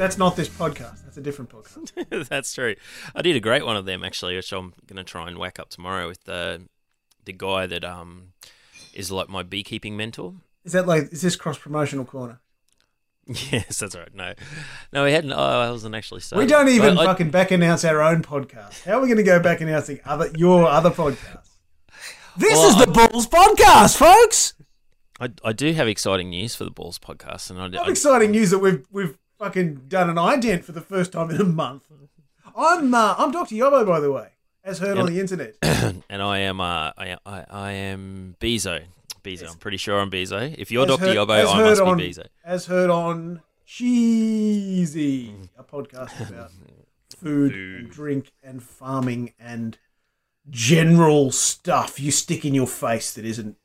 That's not this podcast. That's a different podcast. That's true. I did a great one of them, actually, which I'm going to try and whack up tomorrow with the guy that is like my beekeeping mentor. Is this cross-promotional corner? Yes, that's right. No, we hadn't. I wasn't actually saying. We don't even fucking back announce our own podcast. How are we going to go back announcing your other podcast? This is the Balls Podcast, folks. I do have exciting news for the Balls Podcast, and exciting news that we've fucking done an ident for the first time in a month. I'm Dr. Yobbo, by the way, as heard on the internet, and I am Bezo. Bezo, I'm pretty sure I'm Bezo. If you're Dr. Yobbo, I must be Bezo. As heard on Cheesy, a podcast about food and drink and farming and general stuff you stick in your face that isn't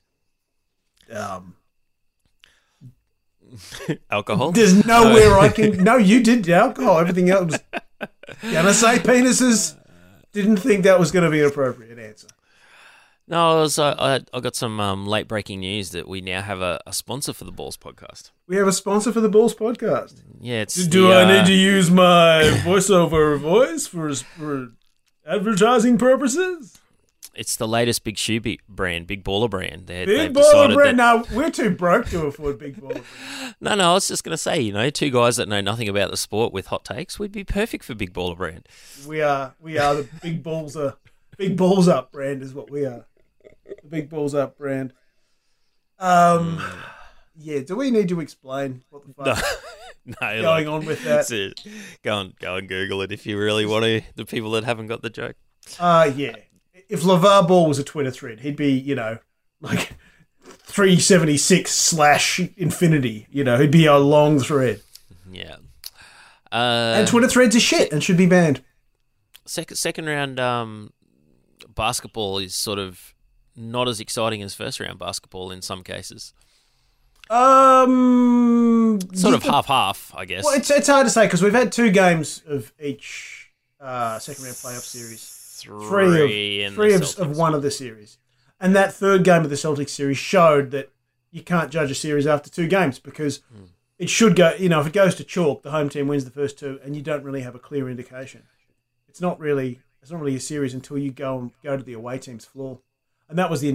alcohol. There's nowhere I can. No, you did alcohol. Everything else. Gonna say penises. Didn't think that was going to be an appropriate answer. No, I got some late breaking news that we now have a sponsor for the Balls Podcast. We have a sponsor for the Balls Podcast. Yeah, it's Do I need to use my voiceover voice for advertising purposes? It's the latest Big Shoe brand, Big Baller brand. Big Baller brand? No, we're too broke to afford Big Baller brand. No, I was just going to say, two guys that know nothing about the sport with hot takes would be perfect for Big Baller brand. We are the Big Balls Up brand is what we are. The Big Balls Up brand. Yeah, do we need to explain what the fuck is going on with that? That's it. Go and Google it if you really want to, the people that haven't got the joke. Yeah. If LeVar Ball was a Twitter thread, he'd be, like 376/infinity. He'd be a long thread. Yeah. And Twitter threads are shit and should be banned. Second round basketball is sort of not as exciting as first round basketball in some cases. Sort of half-half, I guess. Well, it's hard to say because we've had 2 games of each second round playoff series. Three of one of the series. And that third game of the Celtics series showed that you can't judge a series after 2 games because it should go, if it goes to chalk, the home team wins the first 2 and you don't really have a clear indication. It's not really a series until you go to the away team's floor. And that was the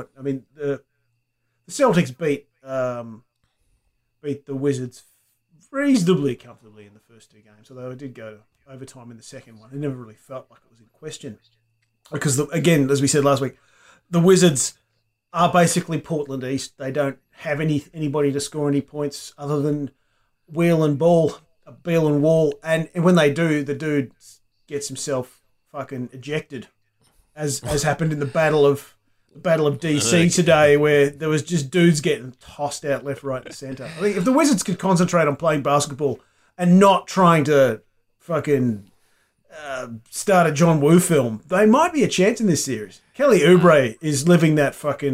Celtics beat the Wizards reasonably comfortably in the first 2 games, although it did go to overtime in the second one. It never really felt like it was in question. Because, again, as we said last week, the Wizards are basically Portland East. They don't have anybody to score any points other than Beal and Wall. And when they do, the dude gets himself fucking ejected, as happened in the Battle of DC today, where there was just dudes getting tossed out left, right, and centre. I think if the Wizards could concentrate on playing basketball and not trying to fucking start a John Woo film, they might be a chance in this series. Kelly Oubre is living that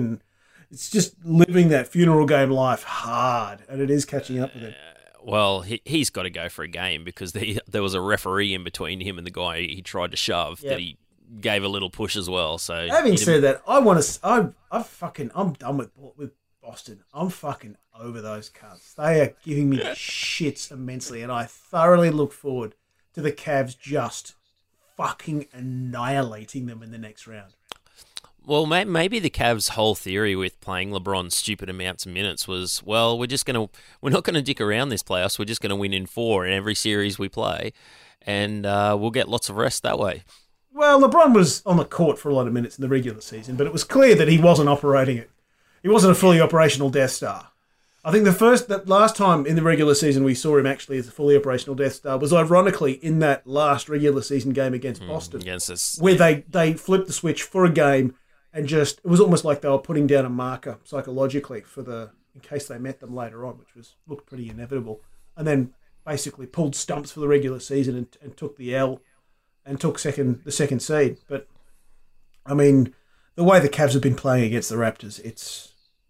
funeral game life hard, and it is catching up with him. Well, he's got to go for a game because there was a referee in between him and the guy he tried to shove that he gave a little push as well. So having said that, I'm done with Boston. I'm fucking over those cunts. They are giving me shits immensely, and I thoroughly look forward to the Cavs just fucking annihilating them in the next round. Well, maybe the Cavs' whole theory with playing LeBron stupid amounts of minutes was, well, we're not gonna dick around this playoffs. We're just gonna win in 4 in every series we play, and we'll get lots of rest that way. Well, LeBron was on the court for a lot of minutes in the regular season, but it was clear that he wasn't operating it. He wasn't a fully operational Death Star. I think the last time in the regular season we saw him actually as a fully operational Death Star was ironically in that last regular season game against Boston, where they flipped the switch for a game and it was almost like they were putting down a marker psychologically in case they met them later on, which looked pretty inevitable, and then basically pulled stumps for the regular season and took the L and took the second seed. But I mean, the way the Cavs have been playing against the Raptors, it's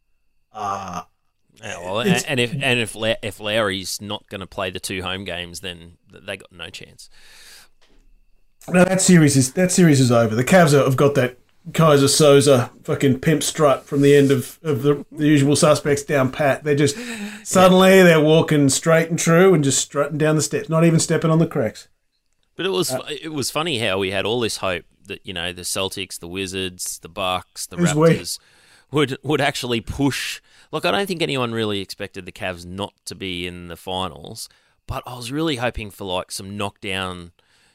if Lowry's not going to play the 2 home games, then they got no chance. No, that series is over. The Cavs have got that Kaiser Soze fucking pimp strut from the end of the Usual Suspects down pat. They're just suddenly they're walking straight and true and just strutting down the steps, not even stepping on the cracks. But it was funny how we had all this hope that the Celtics, the Wizards, the Bucks, the Raptors would actually push. Look, I don't think anyone really expected the Cavs not to be in the finals, but I was really hoping for like some knockdown,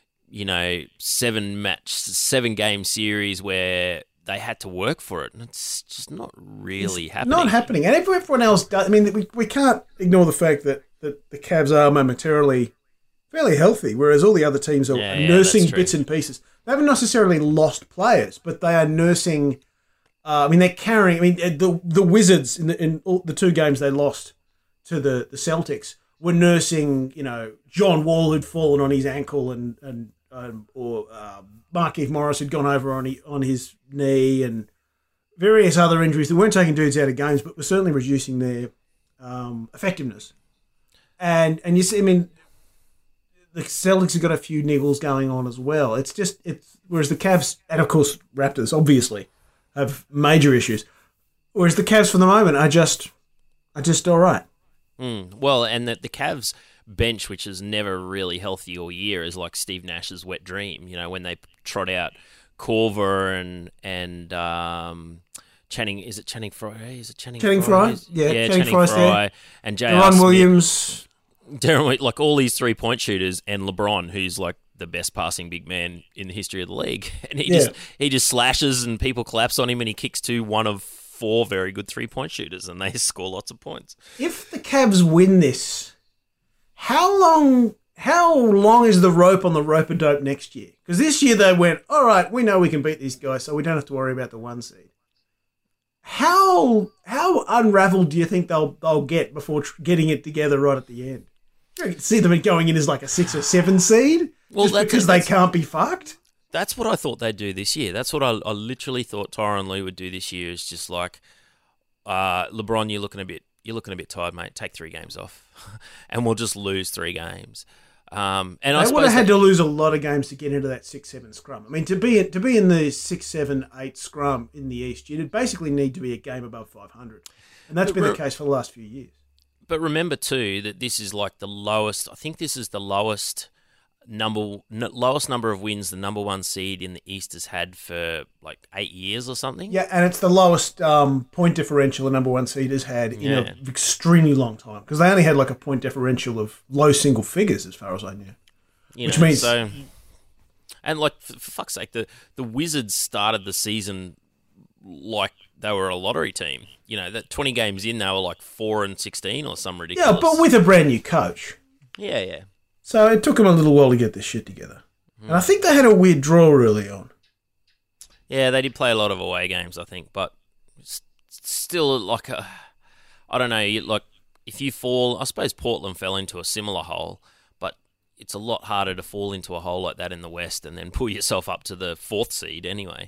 7-game series where they had to work for it, and it's just not really happening. Not happening, and everyone else does. I mean, we can't ignore the fact that the Cavs are momentarily fairly healthy, whereas all the other teams are nursing bits and pieces. They haven't necessarily lost players, but they are nursing. They're carrying. I mean, the Wizards in all the 2 games they lost to the Celtics were nursing. John Wall had fallen on his ankle, or Markieff Morris had gone over on his knee, and various other injuries. They weren't taking dudes out of games, but were certainly reducing their effectiveness. And you see, I mean, the Celtics have got a few niggles going on as well. Whereas the Cavs, and of course Raptors, obviously, have major issues. Whereas the Cavs for the moment are just all right. Well, and the Cavs bench, which is never really healthy all year, is like Steve Nash's wet dream. When they trot out Korver and Channing, is it Channing Frye? Is it Channing Frye? Yeah, Channing Frye and J.R. Deron Smith. Williams. Like all these 3-point shooters, and LeBron, who's like the best passing big man in the history of the league, and he just slashes and people collapse on him, and he kicks to one of 4 very good 3-point shooters, and they score lots of points. If the Cavs win this, how long is the rope on the rope-a-dope next year? Because this year they went, all right, we know we can beat these guys, so we don't have to worry about the 1 seed. How unraveled do you think they'll get before getting it together right at the end? You see them going in as like a 6 or 7 seed? Well, because they can't be fucked? That's what I thought they'd do this year. That's what I literally thought Tyronn Lue would do this year. Is just like, LeBron, you're looking a bit tired, mate. Take 3 games off, and we'll just lose 3 games. And they would have had to lose a lot of games to get into that 6-7 scrum. I mean, to be in the 6-7-8 scrum in the East, you'd basically need to be a game above 500, and that's been the case for the last few years. But remember too that this is like the lowest. I think this is the lowest number of wins the number 1 seed in the East has had for like 8 years or something. Yeah, and it's the lowest point differential the number 1 seed has had in an extremely long time, because they only had like a point differential of low single figures as far as I knew. Which means and like for fuck's sake, the Wizards started the season like they were a lottery team. That 20 games in, they were like 4-16 or some ridiculous. Yeah, but with a brand new coach. Yeah. So it took them a little while to get this shit together. And I think they had a weird draw early on. Yeah, they did play a lot of away games, I think, but still, like, I don't know, like, if you fall, I suppose Portland fell into a similar hole, but it's a lot harder to fall into a hole like that in the West and then pull yourself up to the 4th seed anyway.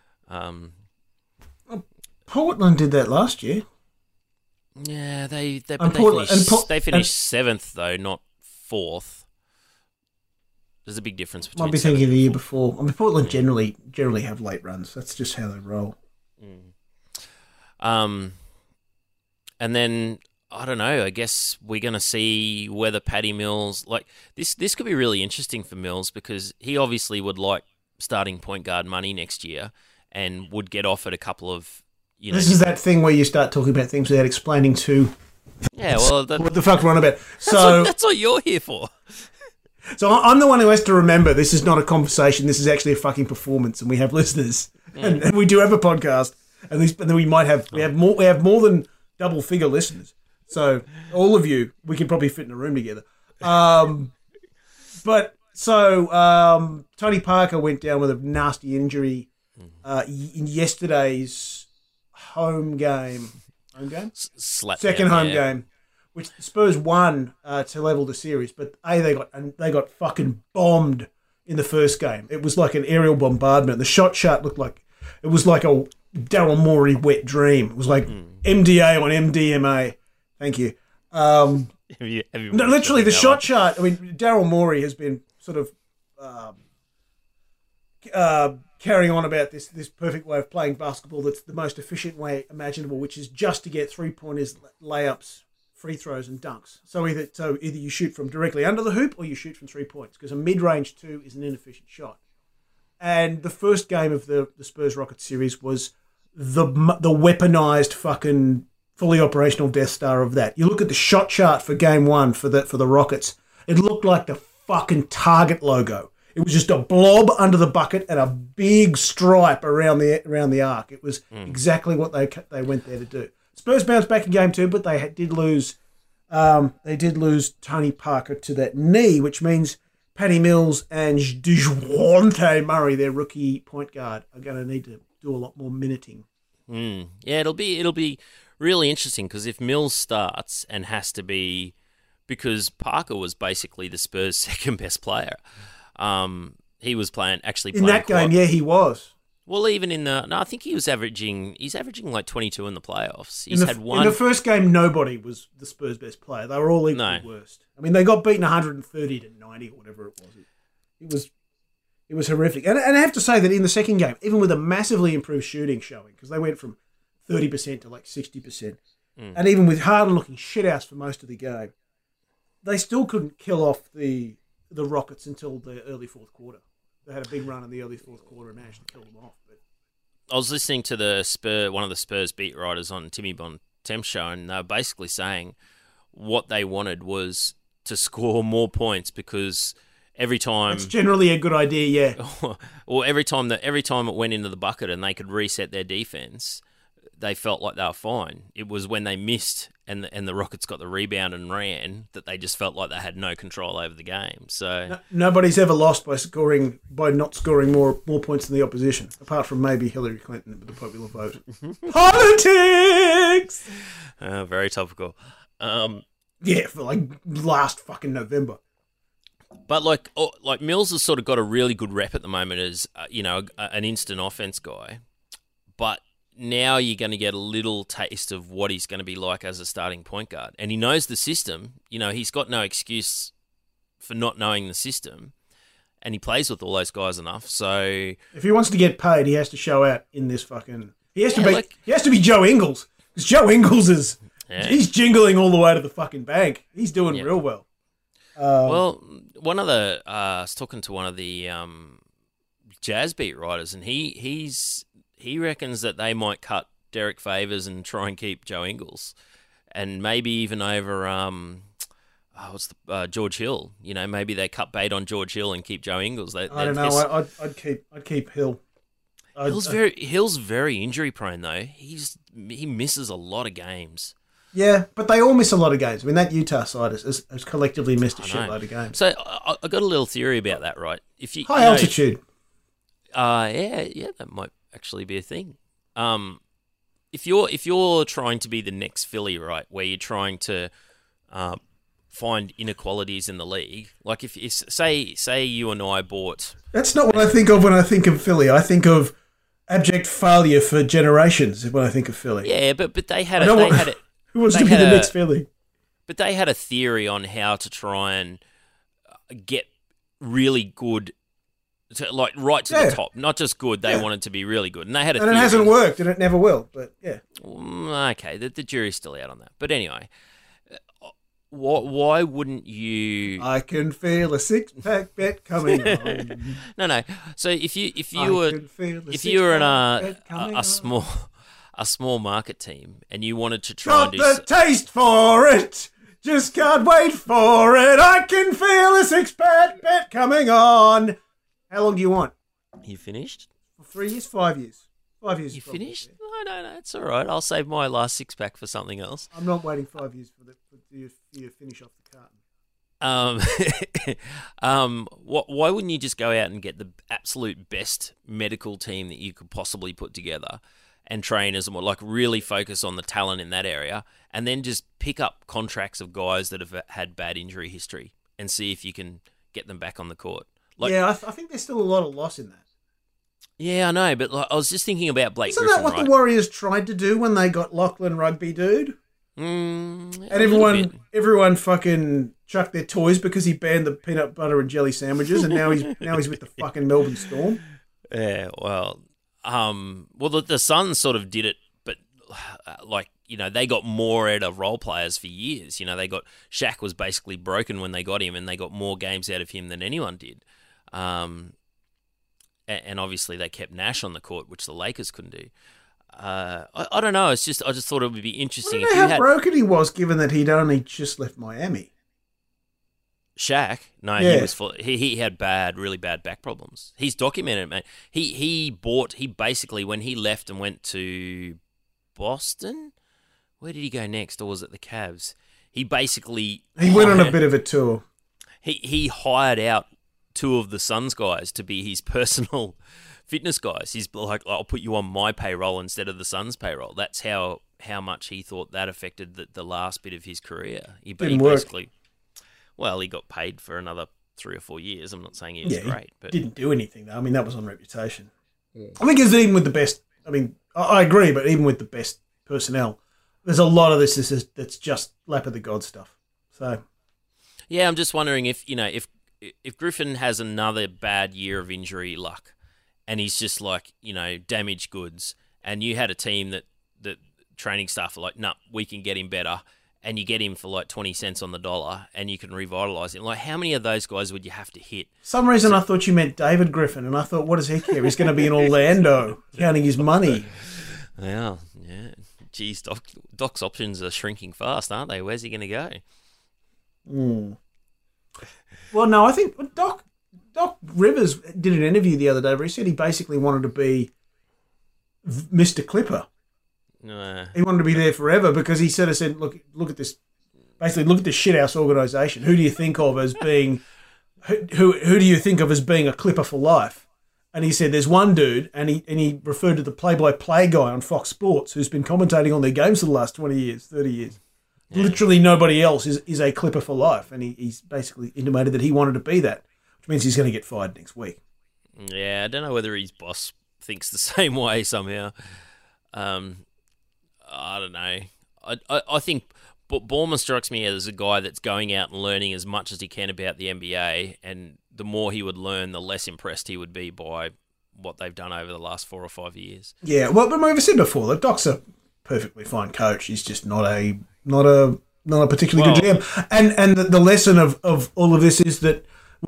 Portland did that last year. Yeah, they finished 7th, though, not 4th. There's a big difference between. Might be thinking of the year before. I mean, Portland generally have late runs. That's just how they roll. And then I don't know. I guess we're going to see whether Patty Mills like this. This could be really interesting for Mills, because he obviously would like starting point guard money next year, and would get offered a couple of. This is that thing where you start talking about things without explaining to. Yeah, well, what the fuck we're on about. So that's what you're here for. So I'm the one who has to remember this is not a conversation. This is actually a fucking performance, and we have listeners, and we do have a podcast, and then we have more than double figure listeners. So all of you, we can probably fit in a room together. But Tony Parker went down with a nasty injury in yesterday's home game. Second home game. Which the Spurs won to level the series, but they got fucking bombed in the first game. It was like an aerial bombardment. The shot chart looked like it was like a Daryl Morey wet dream. It was like MDA on MDMA. Thank you. No, literally the shot chart. I mean, Daryl Morey has been sort of carrying on about this perfect way of playing basketball that's the most efficient way imaginable, which is just to get 3-pointers, layups, free throws, and dunks. So either you shoot from directly under the hoop or you shoot from 3 points, because a mid-range two is an inefficient shot. And the first game of the Spurs Rockets series was the weaponized fucking fully operational Death Star of that. You look at the shot chart for game one for the Rockets, it looked like the fucking Target logo. It was just a blob under the bucket and a big stripe around the arc. It was exactly what they went there to do. Spurs bounced back in game two, but they did lose. They did lose Tony Parker to that knee, which means Patty Mills and DeJounte Murray, their rookie point guard, are going to need to do a lot more minuting. Yeah, it'll be really interesting, because if Mills starts and has to be, because Parker was basically the Spurs' second best player. He was playing in that game. Yeah, he was. Well, even I think he's averaging like 22 in the playoffs. He's had one. In the first game, nobody was the Spurs' best player. They were all equally worst. I mean, they got beaten 130 to 90 or whatever it was. It was horrific. And I have to say that in the second game, even with a massively improved shooting showing, because they went from 30% to like 60%, and even with Harden looking shithouse for most of the game, they still couldn't kill off the Rockets until the early fourth quarter. They had a big run in the early fourth quarter and managed to kill them off. But I was listening to one of the Spurs beat writers on Timmy Bontemps show, and they were basically saying what they wanted was to score more points, because every time it's generally a good idea, yeah. Or every time it went into the bucket and they could reset their defense, they felt like they were fine. It was when they missed and the Rockets got the rebound and ran that they just felt like they had no control over the game. So nobody's ever lost by not scoring more points than the opposition, apart from maybe Hillary Clinton with the popular vote. Politics. Very topical. Yeah, for like last fucking November. But like Mills has sort of got a really good rep at the moment as an instant offense guy, but now you're going to get a little taste of what he's going to be like as a starting point guard. And he knows the system. He's got no excuse for not knowing the system. And he plays with all those guys enough. So if he wants to get paid, he has to show out in this fucking... He has to be Joe Ingles. Because Joe Ingles is... Yeah. He's jingling all the way to the fucking bank. He's doing real well. Well, I was talking to one of the Jazz beat writers, and he reckons that they might cut Derek Favors and try and keep Joe Ingles, and maybe even over George Hill. Maybe they cut bait on George Hill and keep Joe Ingles. I don't know. I'd keep Hill. Hill's very injury prone though. He misses a lot of games. Yeah, but they all miss a lot of games. I mean, that Utah side has collectively missed a shitload of games. So I got a little theory about that, right? High altitude. Yeah, that might actually be a thing. If you're trying to be the next Philly, right, where you're trying to find inequalities in the league, like if say you and I bought. That's not what I think of when I think of Philly. I think of abject failure for generations when I think of Philly. Yeah, but they had it. Who wants to be the next Philly? But they had a theory on how to try and get really good, right to the top. Not just good, they wanted to be really good. And they had a theory. And it hasn't worked, and it never will, but yeah. Okay, the jury's still out on that. But anyway, why wouldn't you... I can feel a six-pack bet coming on. No. So if you were in a small market team and you wanted to try and do... Got the taste for it! Just can't wait for it! I can feel a six-pack bet coming on! How long do you want? You finished? 3 years? 5 years? 5 years. You finished? No, it's all right. I'll save my last six-pack for something else. I'm not waiting 5 years for you to finish off the carton. Why wouldn't you just go out and get the absolute best medical team that you could possibly put together and train as more, like really focus on the talent in that area, and then just pick up contracts of guys that have had bad injury history and see if you can get them back on the court? I think there's still a lot of loss in that. Yeah, I know, but I was just thinking about Blake Griffin. Isn't that what the Warriors tried to do when they got Lachlan Rugby, dude? And everyone fucking chucked their toys because he banned the peanut butter and jelly sandwiches, and now he's with the fucking Melbourne Storm. Yeah, the Suns sort of did it, but they got more out of role players for years. They got Shaq was basically broken when they got him, and they got more games out of him than anyone did. And obviously they kept Nash on the court, which the Lakers couldn't do. I don't know. I just thought it would be interesting. I don't know how broken he was, given that he'd only just left Miami. Shaq, no, yeah. He had really bad back problems. He's documented, mate. He basically, when he left and went to Boston, where did he go next, or was it the Cavs? He went on a bit of a tour. He hired out two of the Suns guys to be his personal fitness guys. He's like, I'll put you on my payroll instead of the Suns' payroll. That's how much he thought that affected the last bit of his career. He basically. Well, he got paid for another 3 or 4 years. I'm not saying he was great. But didn't do anything, though. I mean, that was on reputation. Yeah. I think it's even with the best... I mean, I agree, but even with the best personnel, there's a lot of this that's just lap of the god stuff. So, yeah, I'm just wondering if Griffin has another bad year of injury luck and he's just like, damaged goods, and you had a team that training staff are like, nah, we can get him better, and you get him for like 20 cents on the dollar, and you can revitalise him. Like, how many of those guys would you have to hit? Some reason I thought you meant David Griffin, and I thought, what does he care? He's going to be in Orlando counting his money. Well, yeah. Geez, Doc's options are shrinking fast, aren't they? Where's he going to go? Well, no, I think Doc Rivers did an interview the other day where he said he basically wanted to be Mr. Clipper. He wanted to be there forever because he sort of said, look at this, basically look at this shithouse organisation. Who do you think of as being, who do you think of as being a Clipper for life? And he said there's one dude, and he referred to the play-by-play guy on Fox Sports who's been commentating on their games for the last 20 years, 30 years. Yeah. Literally nobody else is a Clipper for life, and he's basically intimated that he wanted to be that, which means he's going to get fired next week. Yeah, I don't know whether his boss thinks the same way somehow. I don't know. I think Ballmer strikes me as a guy that's going out and learning as much as he can about the NBA, and the more he would learn, the less impressed he would be by what they've done over the last 4 or 5 years. Yeah, well, but I've said before that Doc's a perfectly fine coach. He's just not a particularly good GM. And the lesson of all of this is that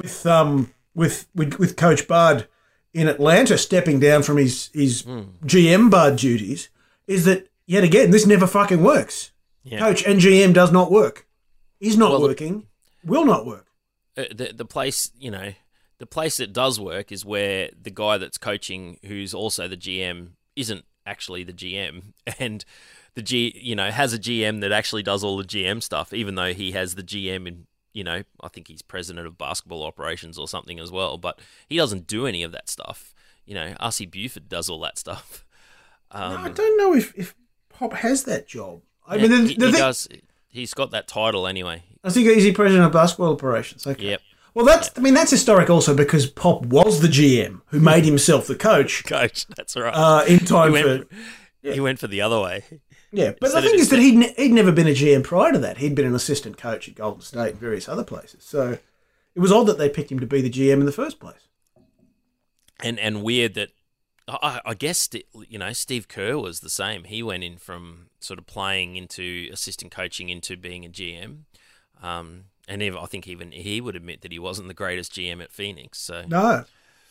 with Coach Bud in Atlanta stepping down from his GM Bud duties, is that yet again this never fucking works. Yeah. Coach and GM does not work. Is not working. Will not work. The place, the place that does work is where the guy that's coaching, who's also the GM, isn't actually the GM, and has a GM that actually does all the GM stuff, even though he has the GM in, I think he's president of basketball operations or something as well, but he doesn't do any of that stuff. R.C. Buford does all that stuff. No, I don't know if Pop has that job. I mean, he does. He's got that title anyway. I think he's the president of basketball operations. Okay. Yep. Well, that's historic also because Pop was the GM who made himself the coach. That's right. In time he went for the other way. Yeah, but the thing is that he'd never been a GM prior to that. He'd been an assistant coach at Golden State and various other places. So it was odd that they picked him to be the GM in the first place. And weird that I guess Steve Kerr was the same. He went in from sort of playing into assistant coaching into being a GM. And I think even he would admit that he wasn't the greatest GM at Phoenix. So no.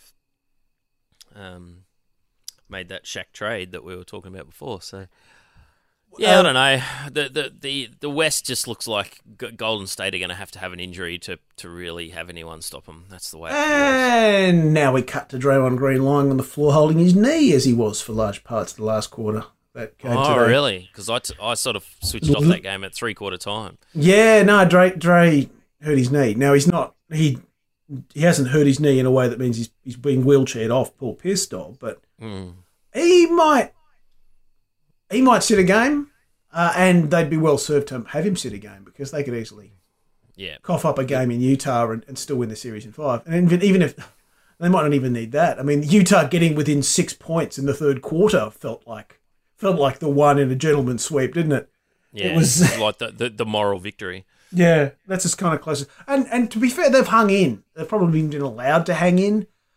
Made that Shaq trade that we were talking about before. So yeah, I don't know. The West just looks like Golden State are going to have an injury to really have anyone stop them. That's the way it feels. And now we cut to Draymond Green lying on the floor holding his knee as he was for large parts of the last quarter. That game today. Really? Because I sort of switched off that game at 3/4 time. Yeah, no, Dre hurt his knee. Now he's not he hasn't hurt his knee in a way that means he's being wheelchaired off Paul Pierce style, but he might sit a game, and they'd be well served to have him sit a game because they could easily cough up a game in Utah and still win the series in 5. And even if they might not even need that. I mean, Utah getting within 6 points in the third quarter felt like the one in a gentleman's sweep, didn't it? Yeah, it was like the moral victory. Yeah, that's just kind of close. And to be fair, they've hung in. They've probably been allowed to hang in.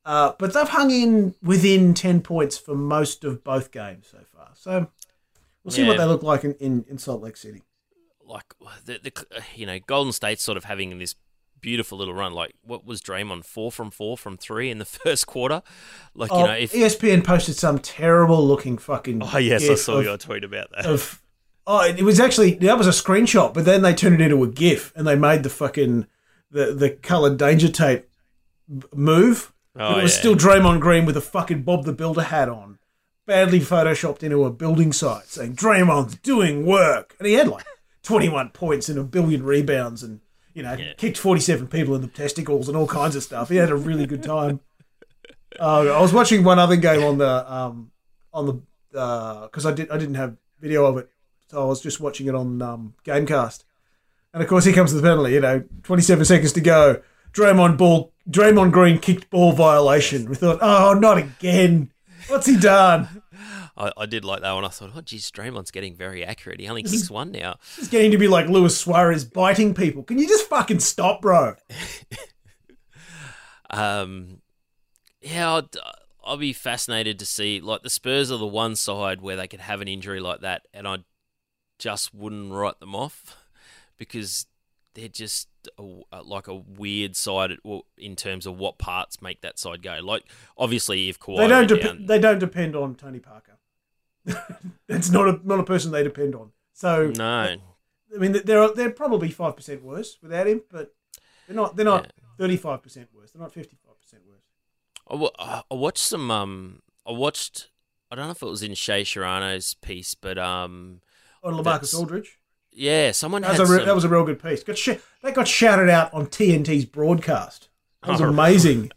But they've hung in within 10 points for most of both games so far. So we'll see what they look like in Salt Lake City. Like Golden State's sort of having this beautiful little run. Like, what was Draymond, 4 from 4 from 3 in the first quarter? Like, if ESPN posted some terrible looking fucking. Oh yes, I saw your tweet about that. It was actually, that was a screenshot, but then they turned it into a GIF and they made the fucking the coloured danger tape move. It was still Draymond Green with a fucking Bob the Builder hat on, badly photoshopped into a building site, saying Draymond's doing work, and he had like 21 points and a billion rebounds, and kicked 47 people in the testicles and all kinds of stuff. He had a really good time. I was watching one other game on the because I didn't have video of it, so I was just watching it on Gamecast, and of course here comes the penalty. 27 seconds to go. Draymond Green kicked ball violation. We thought, oh, not again. What's he done? I did like that one. I thought, oh, geez, Draymond's getting very accurate. He only kicks one now. It's getting to be like Luis Suarez biting people. Can you just fucking stop, bro? I'll be fascinated to see. Like, the Spurs are the one side where they could have an injury like that, and I just wouldn't write them off because they're just like a weird side in terms of what parts make that side go. Like, obviously, if Kawhi they don't depend on Tony Parker. That's not a person they depend on. So no, I mean they're probably 5% worse without him, but they're not 35% worse. They're not 55% worse. I watched some. I don't know if it was in Shea Serrano's piece, but on LaMarcus Aldridge. Yeah, someone that was a real good piece. That got shouted out on TNT's broadcast. That was amazing.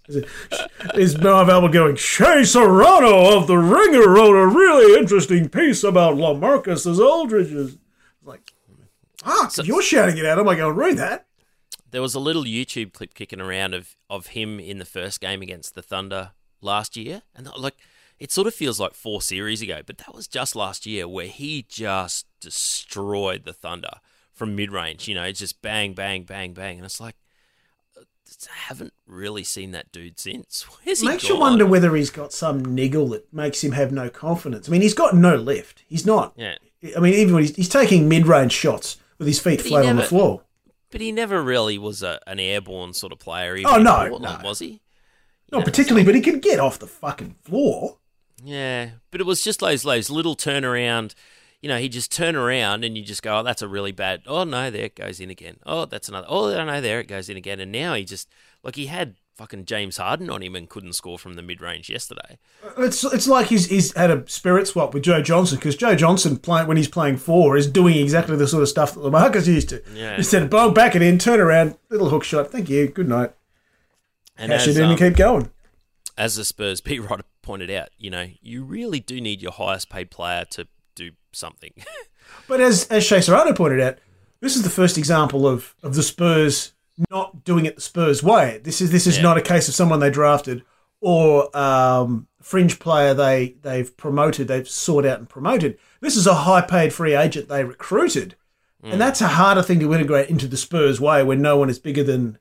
Is Marv Albert going, Shea Serrano of The Ringer wrote a really interesting piece about LaMarcus Aldridge's. Like, if you're shouting it out, I'm like, I'll read that. There was a little YouTube clip kicking around of him in the first game against the Thunder last year, and like, it sort of feels like 4 series ago, but that was just last year where he just destroyed the Thunder from mid-range. It's just bang, bang, bang, bang. And it's like, I haven't really seen that dude since. Where's he gone? Makes you wonder whether he's got some niggle that makes him have no confidence. I mean, he's got no lift. He's not. Yeah. I mean, even when he's taking mid-range shots with his feet flat on the floor. But he never really was an airborne sort of player. No. Was he? Not particularly, but he could get off the fucking floor. Yeah, but it was just those little turnaround. He just turn around and you just go, oh, that's a really bad. Oh no, there it goes in again. Oh, that's another. Oh no, there it goes in again. And now he just he had fucking James Harden on him and couldn't score from the mid range yesterday. It's like he's had a spirit swap with Joe Johnson, because Joe Johnson when he's playing 4 is doing exactly the sort of stuff that LaMarcus used to. Yeah. Instead of boom, back it in, turn around, little hook shot. Thank you. Good night. And cash it in and keep going. As the Spurs beat writer pointed out, you really do need your highest paid player to do something. But as Shea Serrano pointed out, this is the first example of the Spurs not doing it the Spurs way. This is not a case of someone they drafted or fringe player they've promoted, they've sought out and promoted. This is a high paid free agent they recruited, and that's a harder thing to integrate into the Spurs way when no one is bigger than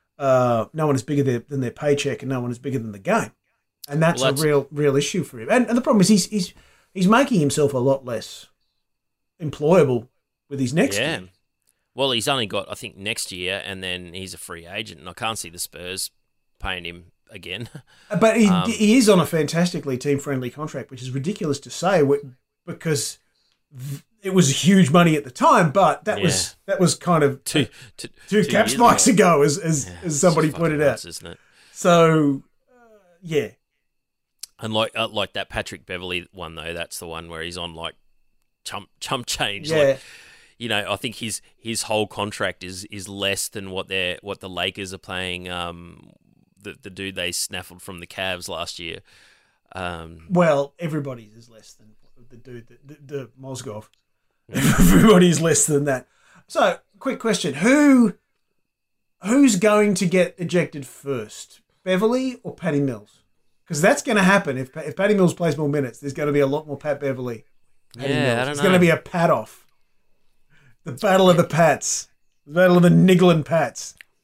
their paycheck and no one is bigger than the game. And that's a real issue for him. And the problem is he's making himself a lot less employable with his next year. Well, he's only got, I think, next year, and then he's a free agent, and I can't see the Spurs paying him again. But he is on a fantastically team-friendly contract, which is ridiculous to say because it was huge money at the time, but that was kind of two cap spikes ago, as somebody pointed out. Isn't it? So, yeah. And like that Patrick Beverley one, though, that's the one where he's on like chump change. Yeah. I think his whole contract is less than what the Lakers are paying the dude they snaffled from the Cavs last year. Well, everybody's is less than the dude, the Mozgov. Everybody's less than that. So, quick question: who's going to get ejected first, Beverley or Patty Mills? Because that's going to happen if Patty Mills plays more minutes. There's going to be a lot more Pat Beverley. Patty Mills. I don't know. It's going to be a pat off. The battle of the Pats. The battle of the niggling Pats.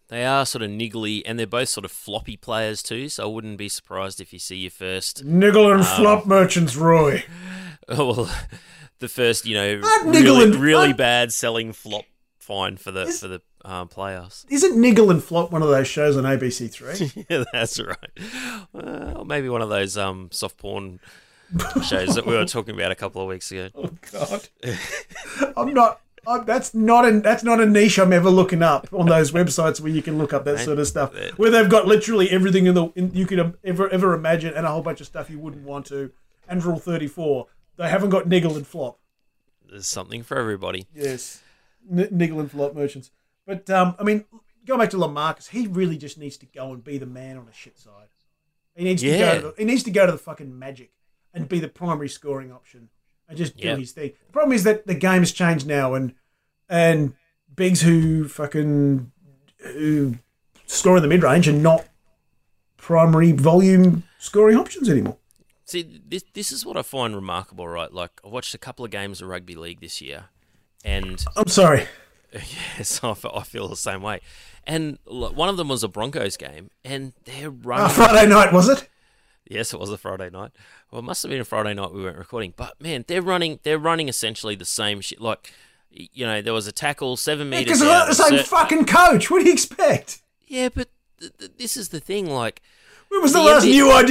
They are sort of niggly, and they're both sort of floppy players too. So I wouldn't be surprised if you see your first Niggle and flop merchants, Roy. well, the first niggle and really bad selling flop fine for the playoffs. Isn't Niggle and Flop one of those shows on ABC Three? Yeah, that's right. Well, maybe one of those soft porn shows that we were talking about a couple of weeks ago. Oh God, that's not a niche I'm ever looking up on those websites where you can look up that sort of stuff, where they've got literally everything you could ever imagine and a whole bunch of stuff you wouldn't want to. And Rule 34, they haven't got Niggle and Flop. There's something for everybody. Yes, Niggle and Flop merchants. But I mean, going back to LaMarcus, he really just needs to go and be the man on a shit side. He needs to go to the fucking Magic and be the primary scoring option and just do his thing. The problem is that the game has changed now, and bigs who score in the mid range are not primary volume scoring options anymore. See, this is what I find remarkable, right? Like, I watched a couple of games of rugby league this year, and I'm sorry. Yes, I feel the same way. And one of them was a Broncos game, and they're running. Friday night, was it? Yes, it was a Friday night. Well, it must have been a Friday night we weren't recording. But man, they're running essentially the same shit. Like, there was a tackle 7 meters. Because they're not the same fucking coach. What do you expect? Yeah, but this is the thing. Like, when was the last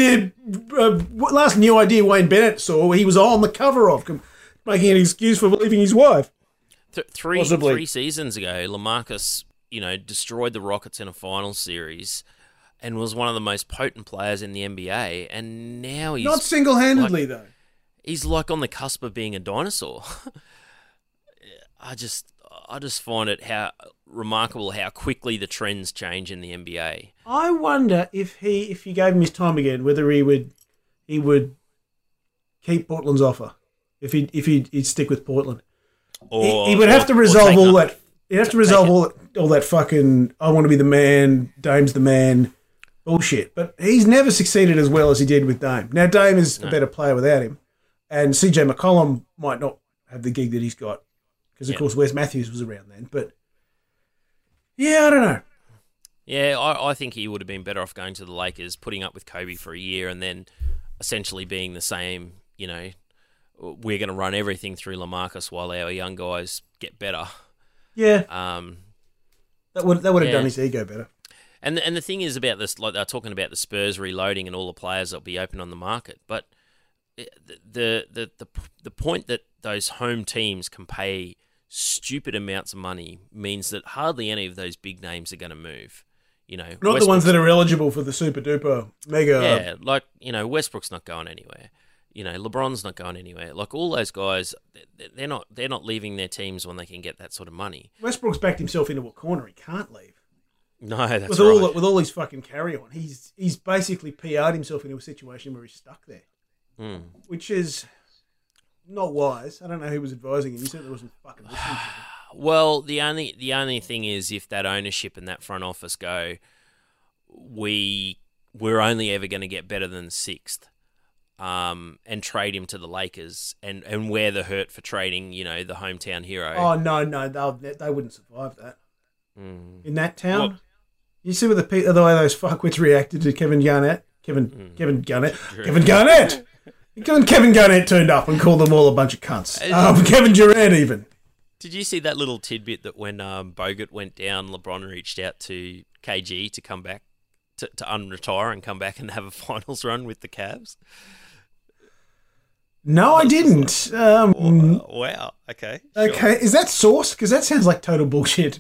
new idea Wayne Bennett saw? He was on the cover of, making an excuse for leaving his wife. Three seasons ago, LaMarcus, destroyed the Rockets in a final series and was one of the most potent players in the NBA. And now he's not single-handedly, though. He's like on the cusp of being a dinosaur. I just find it remarkable how quickly the trends change in the NBA. I wonder if you gave him his time again, whether he would keep Portland's offer if he'd stick with Portland. He would have to resolve all that. He'd have to resolve all that fucking I want to be the man, Dame's the man bullshit. But he's never succeeded as well as he did with Dame. Now Dame is a better player without him, and CJ McCollum might not have the gig that he's got because of course Wes Matthews was around then. But yeah, I don't know. Yeah, I think he would have been better off going to the Lakers, putting up with Kobe for a year, and then essentially being the same. We're going to run everything through LaMarcus while our young guys get better. Yeah. That would have done his ego better. And the thing is about this, like they're talking about the Spurs reloading and all the players that'll be open on the market, but the point that those home teams can pay stupid amounts of money means that hardly any of those big names are going to move. Not the ones that are eligible for the super duper mega. Yeah, like Westbrook's not going anywhere. LeBron's not going anywhere. Like all those guys, they're not leaving their teams when they can get that sort of money. Westbrook's backed himself into a corner. He can't leave. No, that's with right. With all his fucking carry on, he's basically PR'd himself into a situation where he's stuck there, which is not wise. I don't know who was advising him. He certainly wasn't fucking listening to him. Well, the only thing is if that ownership and that front office go, we're only ever going to get better than sixth. And trade him to the Lakers and wear the hurt for trading, the hometown hero. Oh, no, they wouldn't survive that. In that town? Well, you see the way those fuckwits reacted to Kevin Garnett? Kevin Garnett turned up and called them all a bunch of cunts. Kevin Durant even. Did you see that little tidbit that when Bogut went down, LeBron reached out to KG to come back, to unretire and come back and have a finals run with the Cavs? No, I didn't. Wow. Okay. Sure. Okay. Is that sourced? Because that sounds like total bullshit.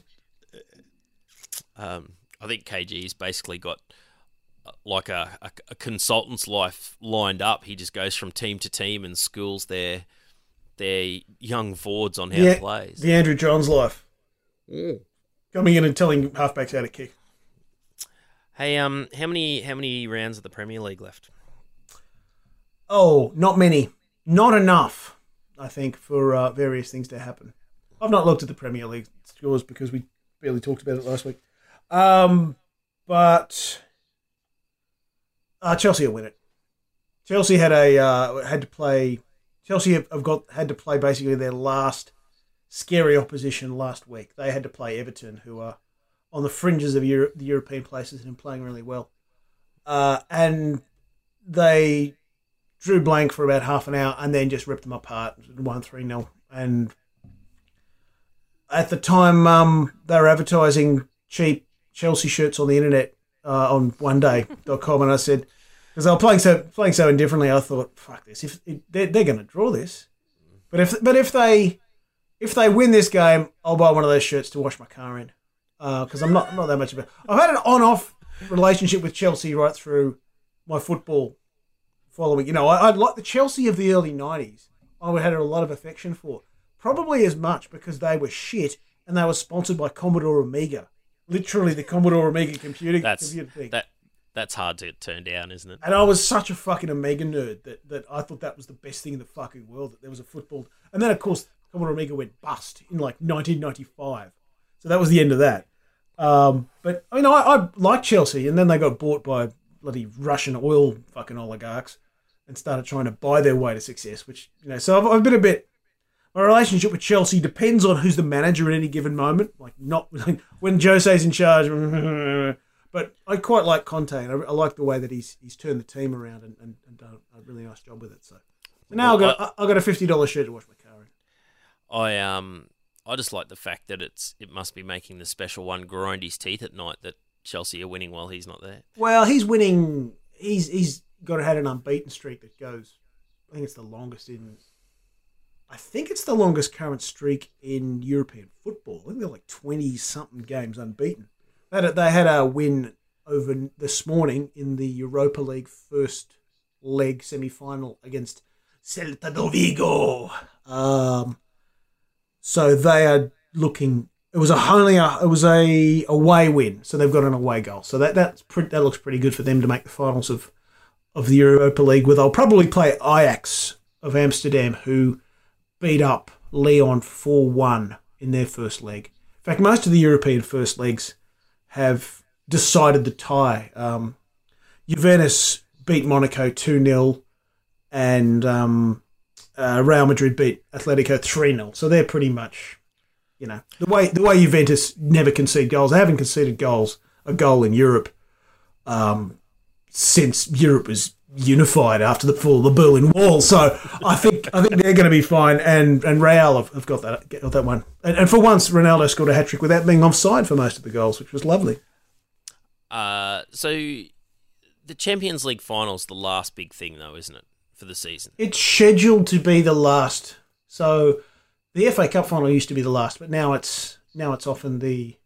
I think KG's basically got like a consultant's life lined up. He just goes from team to team and schools their young forwards on how to play. The Andrew Johns life. Coming in and telling halfbacks how to kick. Hey, how many rounds of the Premier League left? Oh, not many. Not enough, I think, for various things to happen. I've not looked at the Premier League scores because we barely talked about it last week. But Chelsea will win it. Chelsea had to play basically their last scary opposition last week. They had to play Everton, who are on the fringes of the European places and playing really well. And they drew blank for about half an hour and then just ripped them apart, won 3-0. And at the time, they were advertising cheap Chelsea shirts on the internet on oneday.com, and I said, because they were playing so indifferently, I thought, fuck this, they're going to draw this. But if they win this game, I'll buy one of those shirts to wash my car in, because I'm not that much of a. I've had an on-off relationship with Chelsea right through my football following. You know, I like the Chelsea of the early '90s. I had a lot of affection for, probably as much because they were shit and they were sponsored by Commodore Amiga, literally the Commodore Amiga computer thing. That's hard to turn down, isn't it? And I was such a fucking Amiga nerd that I thought that was the best thing in the fucking world, that there was a football. And then, of course, Commodore Amiga went bust in like 1995. So that was the end of that. But, I mean, I liked Chelsea, and then they got bought by bloody Russian oil fucking oligarchs and started trying to buy their way to success, which, you know, so I've been a bit... My relationship with Chelsea depends on who's the manager at any given moment. Like, not like when Jose's in charge... But I quite like Conte, and I like the way that he's turned the team around and done a really nice job with it. So now I've got a $50 shirt to wash my car in. I just like the fact that it must be making the special one grind his teeth at night that Chelsea are winning while he's not there. Well, he's winning. He's had an unbeaten streak that goes. I think it's the longest current streak in European football. I think they're like 20-something games unbeaten. They had a win over this morning in the Europa League first leg semi-final against Celta de Vigo. So they are looking. It was a away win, so they've got an away goal. So that looks pretty good for them to make the finals of the Europa League. Where they'll probably play Ajax of Amsterdam, who beat up Lyon 4-1 in their first leg. In fact, most of the European first legs have decided the tie. Juventus beat Monaco 2-0 and Real Madrid beat Atletico 3-0. So they're pretty much, you know, the way Juventus never concede goals. They haven't conceded a goal in Europe since Europe was unified after the fall of the Berlin Wall. So I think they're going to be fine, and Real have got that one. And for once, Ronaldo scored a hat-trick without being offside for most of the goals, which was lovely. So the Champions League final's the last big thing, though, isn't it, for the season? It's scheduled to be the last. So the FA Cup final used to be the last, but now it's often the.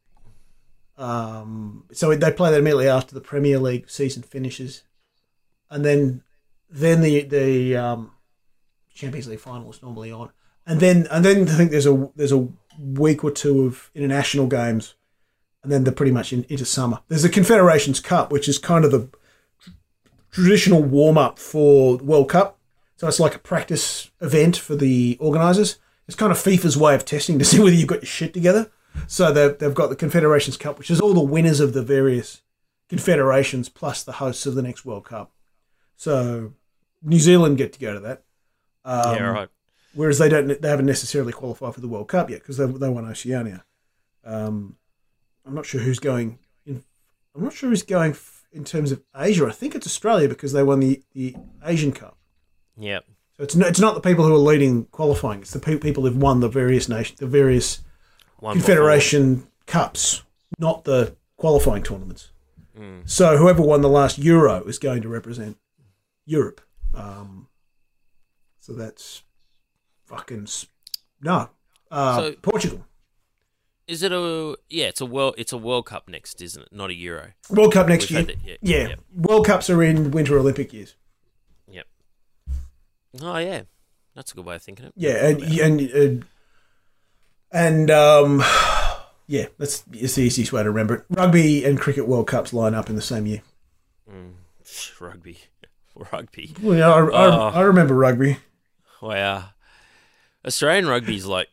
So they play that immediately after the Premier League season finishes. And then the Champions League final is normally on, and then I think there's a week or two of international games, and then they're pretty much into summer. There's the Confederations Cup, which is kind of the traditional warm up for the World Cup. So it's like a practice event for the organisers. It's kind of FIFA's way of testing to see whether you've got your shit together. So they've got the Confederations Cup, which is all the winners of the various confederations plus the hosts of the next World Cup. So New Zealand get to go to that. Yeah, right. Whereas they haven't necessarily qualified for the World Cup yet because they won Oceania. I'm not sure who's going in. I'm not sure who's going in terms of Asia. I think it's Australia because they won the Asian Cup. Yep. So it's not the people who are leading qualifying. It's the people who've won the various Confederation Cups, not the qualifying tournaments. Mm. So whoever won the last Euro is going to represent Europe. So that's fucking Portugal. Is it it's a World Cup next, isn't it? Not a Euro. World Cup next year. Yeah. Yep. World Cups are in Winter Olympic years. Yep. Oh yeah, that's a good way of thinking it. Yeah, it's the easiest way to remember it. Rugby and cricket World Cups line up in the same year. Rugby. Well, yeah, I remember rugby. Wow. Australian rugby's like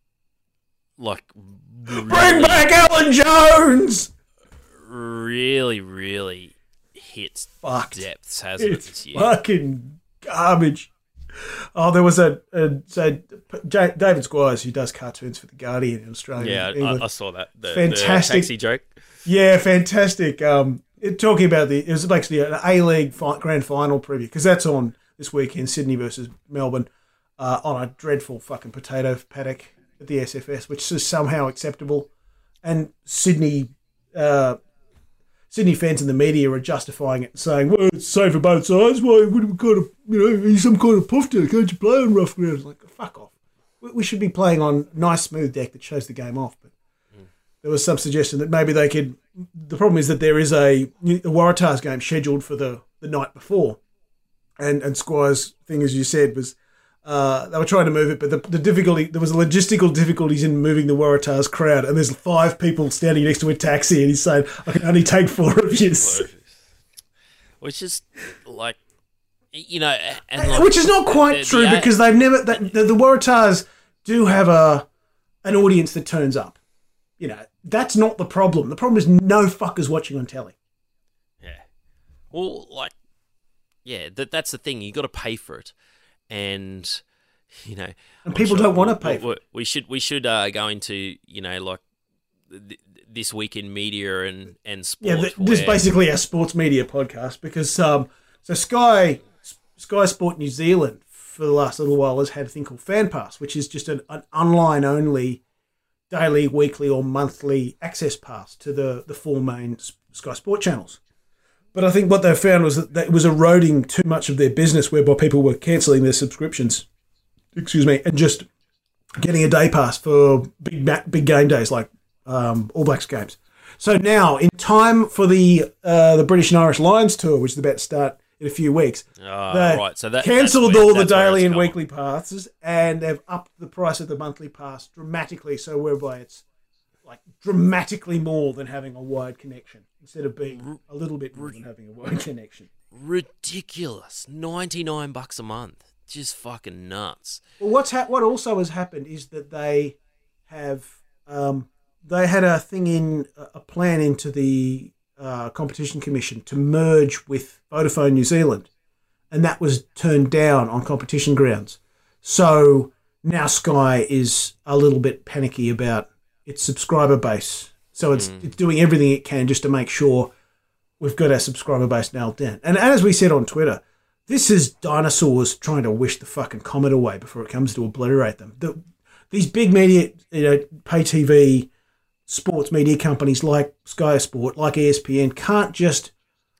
bring back Alan Jones. Really, really hits depths, hasn't it, this year? Fucking garbage. Oh, there was David Squires, who does cartoons for The Guardian in Australia. Yeah, I saw that. Fantastic. The taxi joke. Yeah, fantastic. Talking about it was basically an A-League grand final preview, because that's on this weekend, Sydney versus Melbourne, on a dreadful fucking potato paddock at the SFS, which is somehow acceptable. And Sydney fans in the media are justifying it, saying, well, it's safe for both sides. Why wouldn't we kind of, he's some kind of puffer? Can't you play on rough ground? It's like, fuck off. We should be playing on nice, smooth deck that shows the game off. But there was some suggestion that maybe they could. The problem is that there is a Waratahs game scheduled for the night before. And Squire's thing, as you said, was they were trying to move it, but the difficulty, there was logistical difficulties in moving the Waratahs crowd, and there's 5 people standing next to a taxi, and he's saying, I can only take 4 of you. Which is like, and like, which is not quite true, because they've never, the Waratahs do have an audience that turns up. That's not the problem. The problem is no fuckers watching on telly. Yeah. Well, like, yeah, that's the thing. You got to pay for it. And and people don't want to pay for it. We should go into like this week in media and sport. Yeah, this is basically a sports media podcast, because so Sky Sport New Zealand for the last little while has had a thing called Fan Pass, which is just an online only daily, weekly, or monthly access pass to the 4 main Sky Sport channels. But I think what they found was that it was eroding too much of their business, whereby people were cancelling their subscriptions, and just getting a day pass for big game days like All Blacks games. So now, in time for the British and Irish Lions tour, which is about to start in a few weeks, right. So that cancelled all the daily and weekly passes, and they've upped the price of the monthly pass dramatically, so whereby it's like dramatically more than having a wide connection, instead of being a little bit more than having a wide connection. Ridiculous. $99 a month. Just fucking nuts. Well, what also has happened is that they have they had a plan into the Competition Commission to merge with Vodafone New Zealand, and that was turned down on competition grounds. So now Sky is a little bit panicky about its subscriber base. So it's doing everything it can just to make sure we've got our subscriber base nailed down. And as we said on Twitter, this is dinosaurs trying to wish the fucking comet away before it comes to obliterate them. These big media, pay TV, sports media companies like Sky Sport, like ESPN, can't just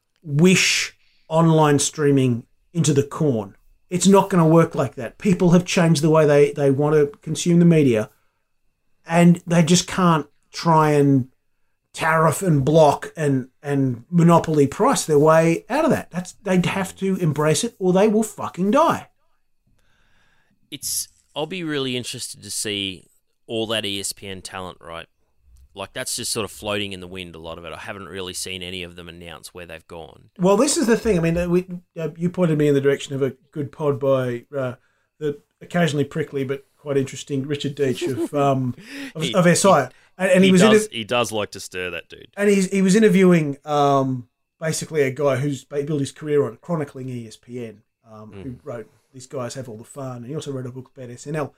wish online streaming into the corn. It's not going to work like that. People have changed the way they want to consume the media, and they just can't try and tariff and block and monopoly price their way out of that. They'd have to embrace it, or they will fucking die. I'll be really interested to see all that ESPN talent, right? Like, that's just sort of floating in the wind, a lot of it. I haven't really seen any of them announce where they've gone. Well, this is the thing. I mean, you pointed me in the direction of a good pod by the occasionally prickly but quite interesting Richard Deitch of SI. And he does like to stir that dude. And he was interviewing basically a guy who's built his career on chronicling ESPN, who wrote These Guys Have All the Fun, and he also wrote a book about SNL.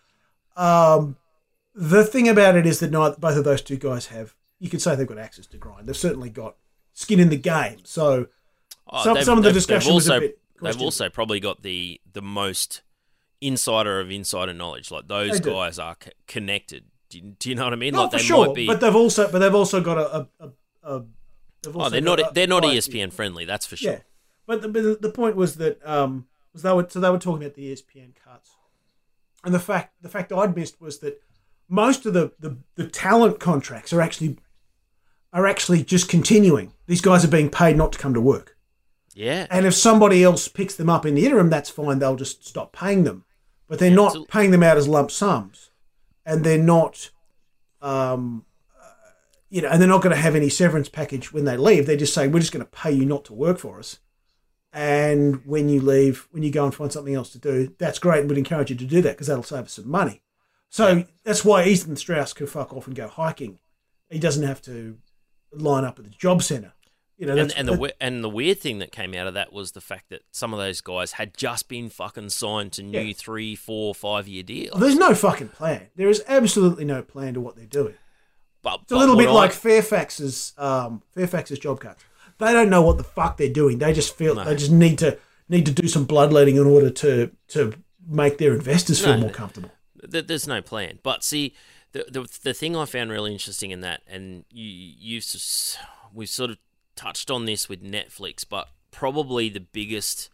The thing about it is that both of those two guys you could say they've got access to grind. They've certainly got skin in the game. So some of the discussion was a bit questionable. They've also probably got the most insider of insider knowledge. Like, those guys are connected. Do you know what I mean? Not like, for they sure, might be, but they've also got they're not ESPN friendly. That's for sure. Yeah, but the point was that they were talking about the ESPN cuts, and the fact I'd missed was that most of the talent contracts are actually just continuing. These guys are being paid not to come to work. Yeah. And if somebody else picks them up in the interim, that's fine. They'll just stop paying them. But they're not paying them out as lump sums. And they're not, and they're not going to have any severance package when they leave. They just say, we're just going to pay you not to work for us. And when you leave, when you go and find something else to do, that's great, and we'd encourage you to do that because that'll save us some money. So that's why Ethan Strauss can fuck off and go hiking. He doesn't have to line up at the job centre. You know, and the weird thing that came out of that was the fact that some of those guys had just been fucking signed to new 3, 4, 5-year deals. There's no fucking plan. There is absolutely no plan to what they're doing. But it's a little bit like Fairfax's job cuts. They don't know what the fuck they're doing. They just feel they just need to do some bloodletting in order to make their investors feel more comfortable. There's no plan. But see, the thing I found really interesting in that, and we've sort of touched on this with Netflix, but probably the bigger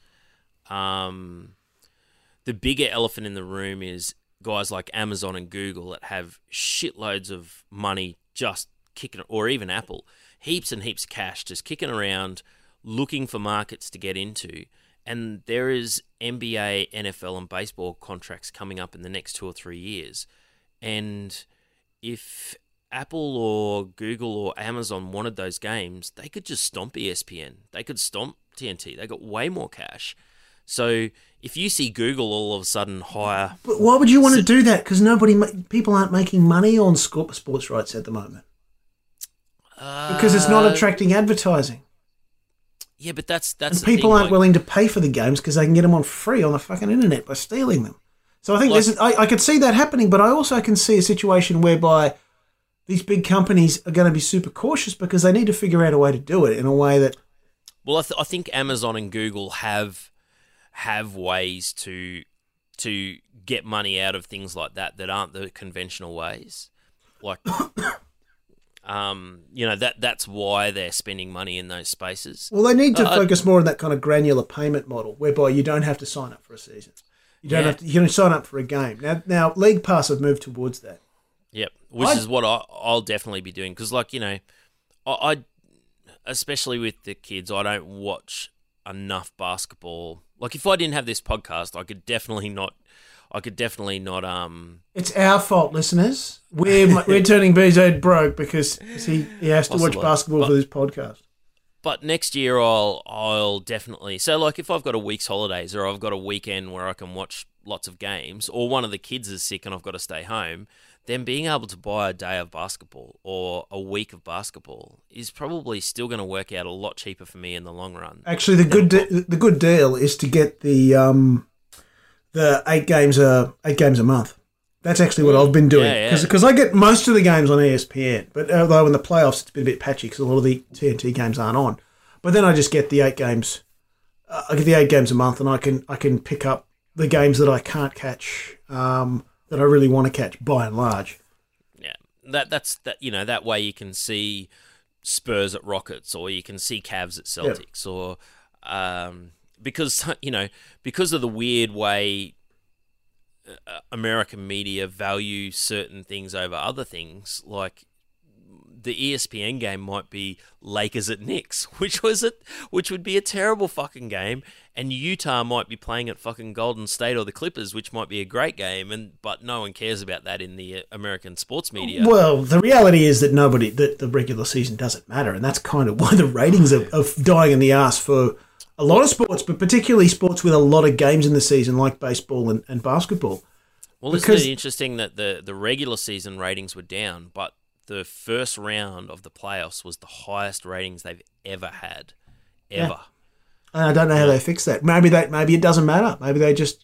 elephant in the room is guys like Amazon and Google that have shitloads of money just kicking, or even Apple, heaps and heaps of cash just kicking around, looking for markets to get into. And there is NBA, NFL, and baseball contracts coming up in the next 2 or 3 years. And if Apple or Google or Amazon wanted those games, they could just stomp ESPN. They could stomp TNT. They got way more cash. So if you see Google all of a sudden hire... But why would you want to do that? Because people aren't making money on sports rights at the moment. Because it's not attracting advertising. Yeah, but that's and people aren't willing to pay for the games because they can get them on free on the fucking internet by stealing them. So I think I could see that happening, but I also can see a situation whereby these big companies are going to be super cautious because they need to figure out a way to do it in a way that... Well, I think Amazon and Google have ways to get money out of things like that aren't the conventional ways. Like... that's why they're spending money in those spaces. Well, they need to focus more on that kind of granular payment model, whereby you don't have to sign up for a season. You don't have to. You can sign up for a game. Now, League Pass have moved towards that. Yep, which is what I'll definitely be doing because, I especially with the kids, I don't watch enough basketball. Like, if I didn't have this podcast, I could definitely not. It's our fault, listeners. We're turning BZ broke because he has to watch basketball for this podcast. But next year I'll definitely... So, like, if I've got a week's holidays or I've got a weekend where I can watch lots of games, or one of the kids is sick and I've got to stay home, then being able to buy a day of basketball or a week of basketball is probably still going to work out a lot cheaper for me in the long run. Actually, the good deal is to get the 8 games a month. That's actually what I've been doing because I get most of the games on ESPN, but although in the playoffs it's been a bit patchy because a lot of the TNT games aren't on. But then I just get the 8 games. I get the 8 games a month, and I can pick up the games that I can't catch that I really want to catch by and large. Yeah, that's that way you can see Spurs at Rockets, or you can see Cavs at Celtics, or because of the weird way American media value certain things over other things, like the ESPN game might be Lakers at Knicks, which would be a terrible fucking game, and Utah might be playing at fucking Golden State or the Clippers, which might be a great game, but no one cares about that in the American sports media. Well, the reality is that the regular season doesn't matter, and that's kind of why the ratings are dying in the ass for a lot of sports, but particularly sports with a lot of games in the season, like baseball and basketball. Well, isn't it interesting that the regular season ratings were down, but the first round of the playoffs was the highest ratings they've ever had, ever. Yeah. I don't know how they fix that. Maybe it doesn't matter. Maybe they just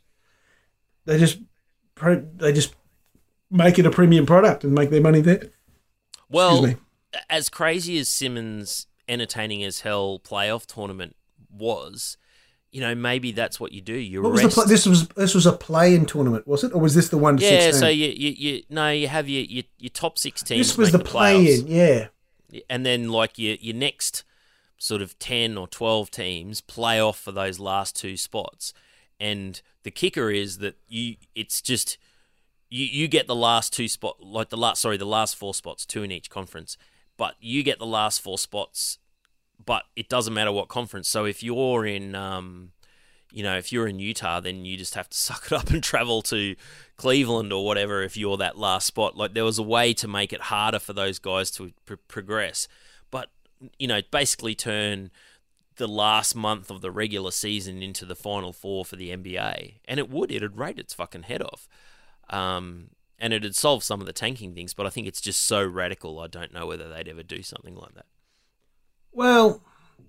make it a premium product and make their money there. Well, as crazy as Simmons' entertaining as hell playoff tournament was, maybe that's what you do. This was a play-in tournament, was it, or was this the 1 to 16? Yeah, so you have your top 16. This was the play-in, yeah. And then like your next sort of 10 or 12 teams play off for those last 2 spots, and the kicker is that you get the last 2 spot, like the last 4 spots, 2 in each conference, but you get the last 4 spots. But it doesn't matter what conference. So if you're in, if you're in Utah, then you just have to suck it up and travel to Cleveland or whatever if you're that last spot. Like, there was a way to make it harder for those guys to progress. But, basically turn the last month of the regular season into the Final Four for the NBA. And it'd rate its fucking head off. And it'd solve some of the tanking things. But I think it's just so radical, I don't know whether they'd ever do something like that. Well,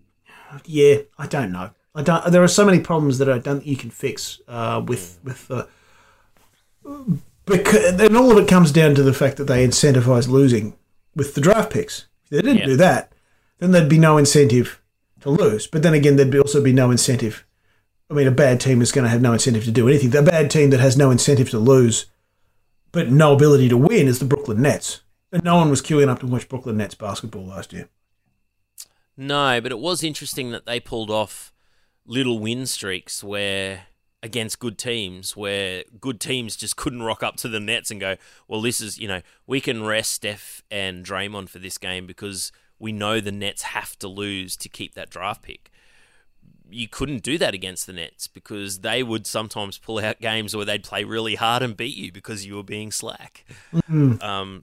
Yeah, I don't know. I don't. There are so many problems that I don't think you can fix with the. Because then all of it comes down to the fact that they incentivise losing with the draft picks. If they didn't do that, then there'd be no incentive to lose. But then again, there'd also be no incentive. I mean, a bad team is going to have no incentive to do anything. The bad team that has no incentive to lose, but no ability to win, is the Brooklyn Nets. And no one was queuing up to watch Brooklyn Nets basketball last year. No, but it was interesting that they pulled off little win streaks against good teams, where good teams just couldn't rock up to the Nets and go, well, this is, we can rest Steph and Draymond for this game because we know the Nets have to lose to keep that draft pick. You couldn't do that against the Nets because they would sometimes pull out games where they'd play really hard and beat you because you were being slack. Mm-hmm.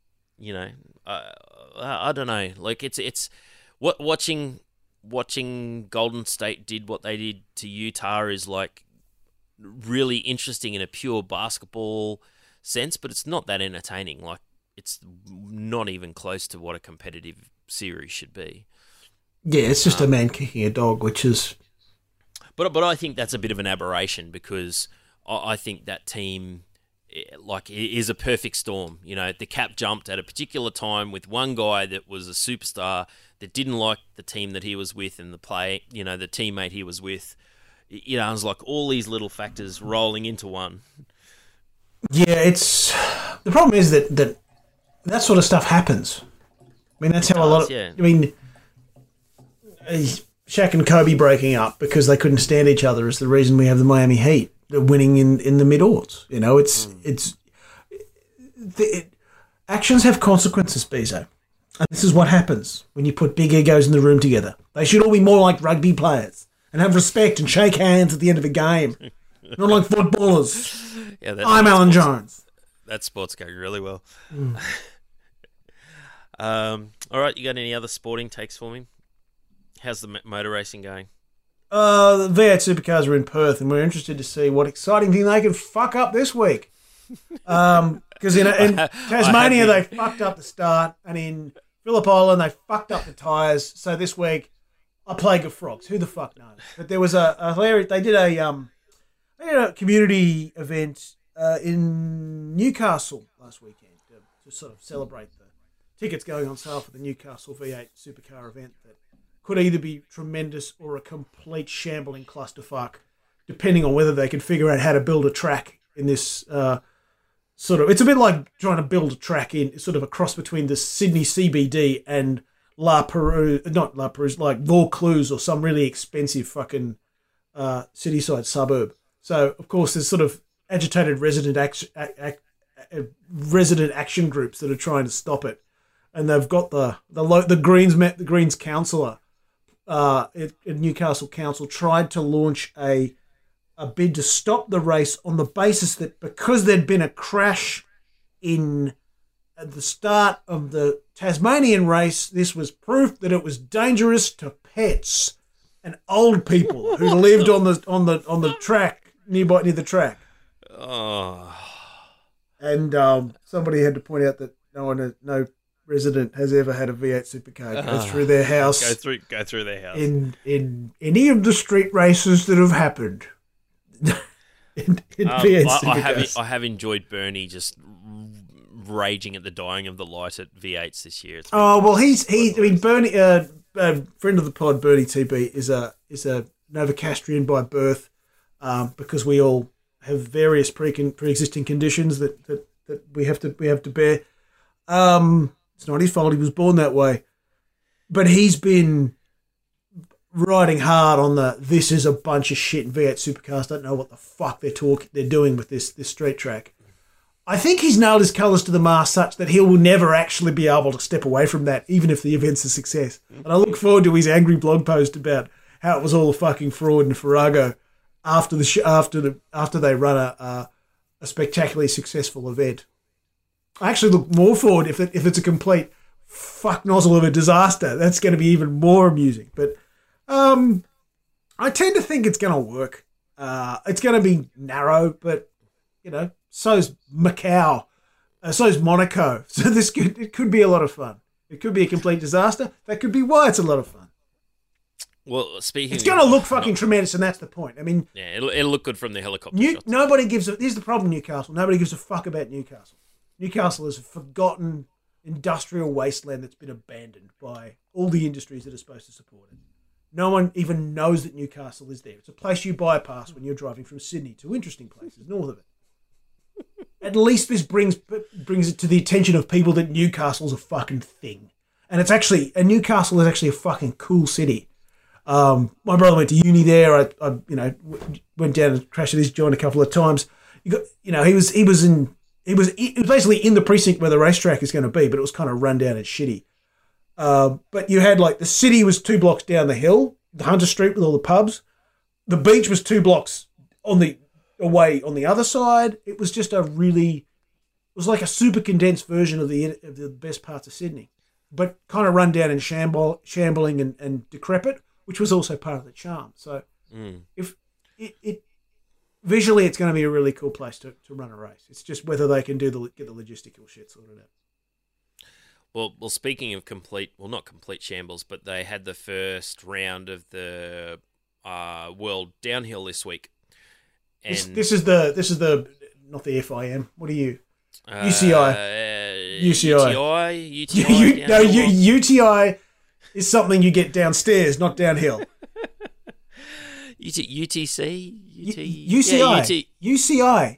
I don't know. Like it's watching Golden State did what they did to Utah is like really interesting in a pure basketball sense, but it's not that entertaining. Like it's not even close to what a competitive series should be. Yeah, it's just a man kicking a dog, which is... But I think that's a bit of an aberration because I think that team is a perfect storm. The cap jumped at a particular time with one guy that was a superstar that didn't like the team that he was with and the teammate he was with. It was like all these little factors rolling into one. Yeah, the problem is that sort of stuff happens. I mean, that's how a lot of... Yeah. I mean... Shaq and Kobe breaking up because they couldn't stand each other is the reason we have the Miami Heat winning in the mid-ords. Actions have consequences, Bezo. And this is what happens when you put big egos in the room together. They should all be more like rugby players and have respect and shake hands at the end of a game. Not like footballers. Yeah, I'm Alan Jones. That sport's going really well. All right, you got any other sporting takes for me? How's the motor racing going? The V8 supercars are in Perth, and we're interested to see what exciting thing they can fuck up this week. Because in Tasmania, they fucked up the start, and in Phillip Island, they fucked up the tyres. So this week, a plague of frogs. Who the fuck knows? But there was a hilarious... They did a community event in Newcastle last weekend to sort of celebrate the tickets going on sale for the Newcastle V8 supercar event that could either be tremendous or a complete shambling clusterfuck, depending on whether they could figure out how to build a track in this sort of... It's a bit like trying to build a track in sort of a cross between the Sydney CBD and not La Perouse, like Vaucluse or some really expensive fucking city-side suburb. So, of course, there's sort of agitated resident action groups that are trying to stop it. And they've got the Greens councillor at Newcastle Council tried to launch a bid to stop the race on the basis that because there'd been a crash at the start of the Tasmanian race, this was proof that it was dangerous to pets and old people who lived on the track near the track. Oh. And somebody had to point out that no resident has ever had a V8 supercar go through their house. Go through their house. In any of the street races that have happened. in V8 supercars. I have enjoyed Bernie just raging at the dying of the light at V8s this year. Bernie, friend of the pod, Bernie TB is a Novocastrian by birth, because we all have various pre-existing conditions that we have to bear. It's not his fault. He was born that way. But he's been riding hard on this is a bunch of shit in V8 supercars. Don't know what the fuck they're doing with this street track. I think he's nailed his colours to the mast such that he will never actually be able to step away from that, even if the event's a success. And I look forward to his angry blog post about how it was all a fucking fraud and farrago after they run a spectacularly successful event. I actually look more forward if it's a complete fuck nozzle of a disaster. That's going to be even more amusing. But I tend to think it's going to work. It's going to be narrow, but so's Macau, so's Monaco. So it could be a lot of fun. It could be a complete disaster. That could be why it's a lot of fun. Well, speaking, It's going to look fucking tremendous, and that's the point. I mean, yeah, it'll look good from the helicopter shots. Nobody gives a. Here's the problem, Newcastle. Nobody gives a fuck about Newcastle. Newcastle is a forgotten industrial wasteland that's been abandoned by all the industries that are supposed to support it. No one even knows that Newcastle is there. It's a place you bypass when you're driving from Sydney to interesting places north of it. At least this brings it to the attention of people that Newcastle's a fucking thing, and Newcastle is actually a fucking cool city. My brother went to uni there. I went down and crashed at his joint a couple of times. He was basically in the precinct where the racetrack is going to be, but it was kind of run down and shitty. But you had the city was 2 blocks down the hill, the Hunter Street with all the pubs. The beach was 2 blocks away on the other side. It was just it was like a super condensed version of the best parts of Sydney, but kind of run down and shambling and decrepit, which was also part of the charm. So if it visually, it's going to be a really cool place to run a race. It's just whether they can get the logistical shit sorted out. Well, speaking of not complete shambles, but they had the first round of the World Downhill this week. And this is the not the FIM. What are you? UCI. UTI is something you get downstairs, not downhill. UTC? UCI. UCI.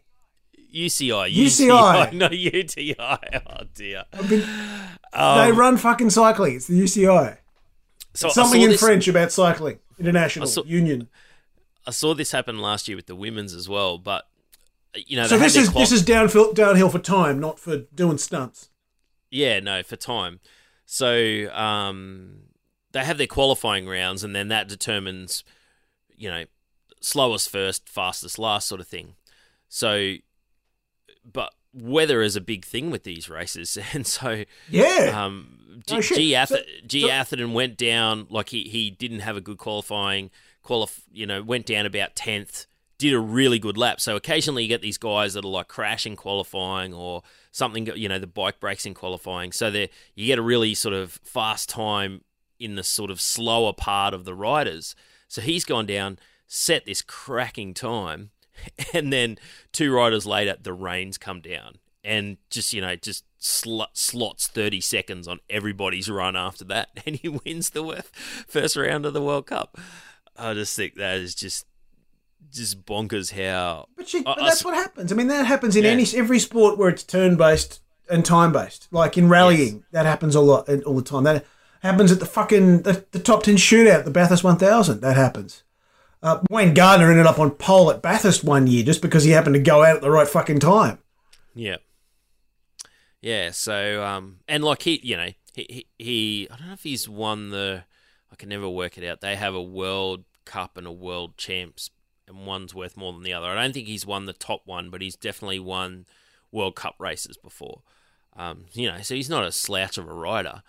UCI. No, UTI. Oh, dear. They run fucking cycling. It's the UCI. So it's something in French about cycling. International Union. I saw this happen last year with the women's as well, but, So this is downhill for time, not for doing stunts. Yeah, no, for time. So they have their qualifying rounds, and then that determines, slowest first, fastest last sort of thing. So, but weather is a big thing with these races, and so G. Atherton went down he didn't have a good qualifying. Went down about 10th. Did a really good lap. So occasionally you get these guys that are crashing qualifying or something, the bike breaks in qualifying. So you get a really sort of fast time in the sort of slower part of the riders. So he's gone down, set this cracking time, and then 2 riders later, the rains come down and just slots 30 seconds on everybody's run after that, and he wins the first round of the World Cup. I just think that is just bonkers how... But that's what happens. I mean, that happens in every sport where it's turn-based and time-based. Like in rallying, that happens all the time. That happens at the top 10 shootout, the Bathurst 1000. That happens. Wayne Gardner ended up on pole at Bathurst one year just because he happened to go out at the right fucking time. Yeah. Yeah, so... and he I don't know if he's won I can never work it out. They have a World Cup and a World Champs, and one's worth more than the other. I don't think he's won the top one, but he's definitely won World Cup races before. So he's not a slouch of a rider.